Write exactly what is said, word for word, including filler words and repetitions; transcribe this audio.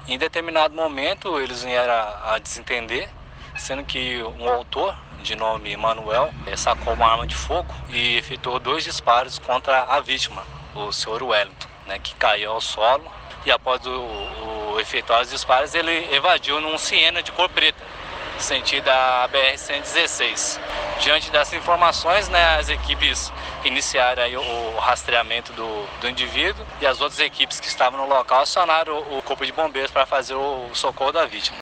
Em determinado momento, eles vieram a desentender, sendo que um autor, de nome Manuel, sacou uma arma de fogo e efetuou dois disparos contra a vítima, o senhor Wellington, né, que caiu ao solo. E após o, o efetuar os disparos, ele evadiu num Siena de cor preta, sentido a B R cento e dezesseis. Diante dessas informações, né, as equipes iniciaram aí o, o rastreamento do, do indivíduo, e as outras equipes que estavam no local acionaram o, o corpo de bombeiros para fazer o, o socorro da vítima.